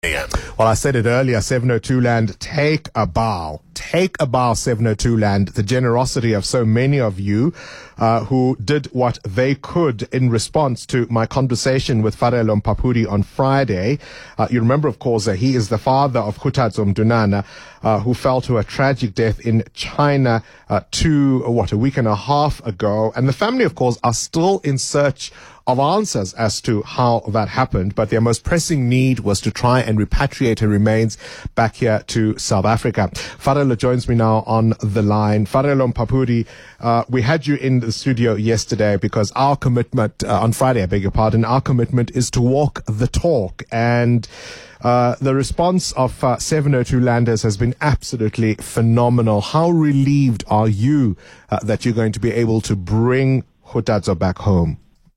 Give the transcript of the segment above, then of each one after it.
Well, I said it earlier, 702 Land, take a bow. Take a bow, 702 Land. The generosity of so many of you who did what they could in response to my conversation with Farelo Mphaphuli on Friday. You remember, of course, he is the father of Khutatso Mdunana, who fell to a tragic death in China a week and a half ago. And the family, of course, are still in search of answers as to how that happened, but their most pressing need was to try and repatriate her remains back here to South Africa. Farelo joins me now on the line. Farelo Mphaphuli, we had you in the studio yesterday because our commitment, on Friday, I beg your pardon, our commitment is to walk the talk, and the response of 702 Landers has been absolutely phenomenal. How relieved are you that you're going to be able to bring Khutatso back home?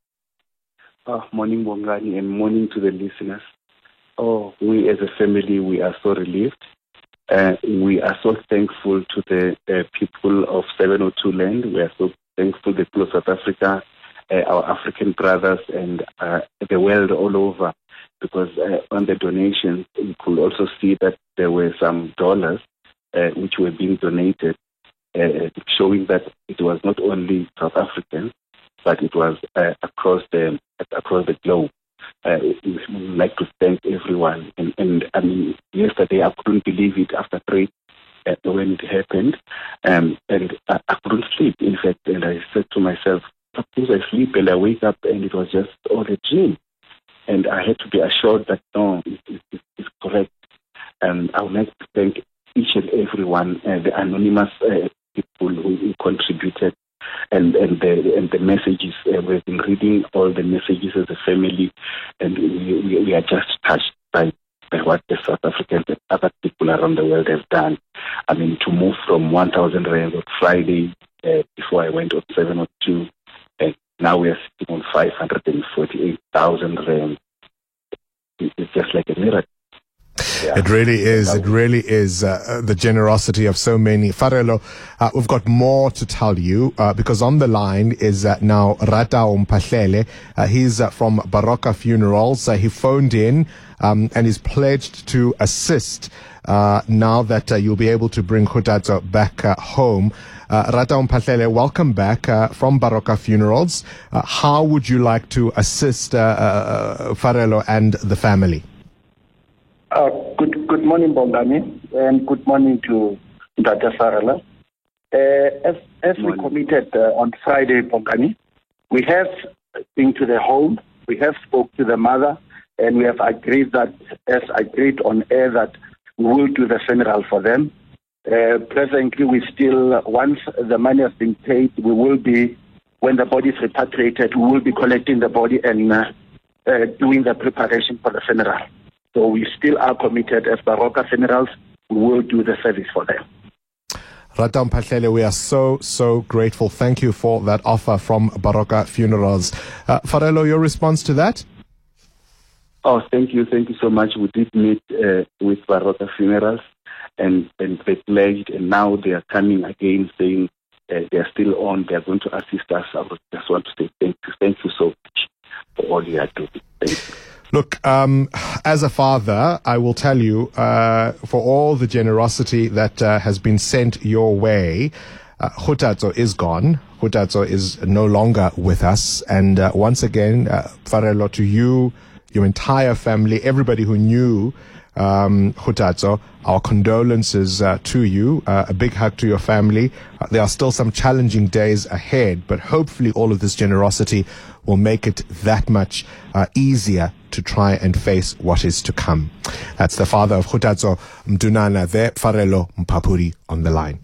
Morning, Bongani, and morning to the listeners. We as a family, we are so relieved. We are so thankful to the people of 702 Land. We are so thankful to the people of South Africa, our African brothers, and the world all over. Because on the donations, we could also see that there were some dollars which were being donated, showing that it was not only South Africans, but it was across the globe. We would like to thank everyone. And I mean, yesterday I couldn't believe it after 3 when it happened, and I couldn't sleep. In fact, and I said to myself, suppose I sleep and I wake up and it was just all a dream. And I had to be assured that no, it's correct. And I would like to thank each and everyone, the anonymous people who contributed. And the messages, we've been reading all the messages as a family, and we are just touched by what the South Africans and other people around the world have done. I mean, to move from 1,000 rand on Friday before I went on 702, and now we are sitting on 548,000 rand. It's just like a miracle. Yeah. It really is. It really is the generosity of so many. Farelo, we've got more to tell you because on the line is now Ratao Mphahlele. He's from Baroka Funerals. He phoned in and is pledged to assist now that you'll be able to bring Khutatso back home. Ratao Mphahlele, welcome back from Baroka Funerals. How would you like to assist Farelo and the family? Good morning, Bongani, and good morning to Dr. Farelo. As we committed on Friday, Bongani, we have been to the home, we have spoke to the mother, and we have agreed that, as agreed on air, that we will do the funeral for them. Presently, we still, once the money has been paid, we will be, when the body is repatriated, we will be collecting the body and doing the preparation for the funeral. So we still are committed as Baroka Funerals. We will do the service for them. Ratao Mphahlele, we are so grateful. Thank you for that offer from Baroka Funerals. Farelo, your response to that? Thank you so much. We did meet with Baroka Funerals, and they pledged, and now they are coming again saying they are still on. They are going to assist us. I just want to say thank you so much for all you are doing. Thank you. Look, as a father, I will tell you, for all the generosity that has been sent your way, Khutatso is gone. Khutatso is no longer with us. And once again, Farelo, to you, your entire family, everybody who knew Khutatso, our condolences to you. A big hug to your family. There are still some challenging days ahead, but hopefully all of this generosity will make it that much easier to try and face what is to come. That's the father of Khutatso Mdunana there, Farelo Mphaphuli, on the line.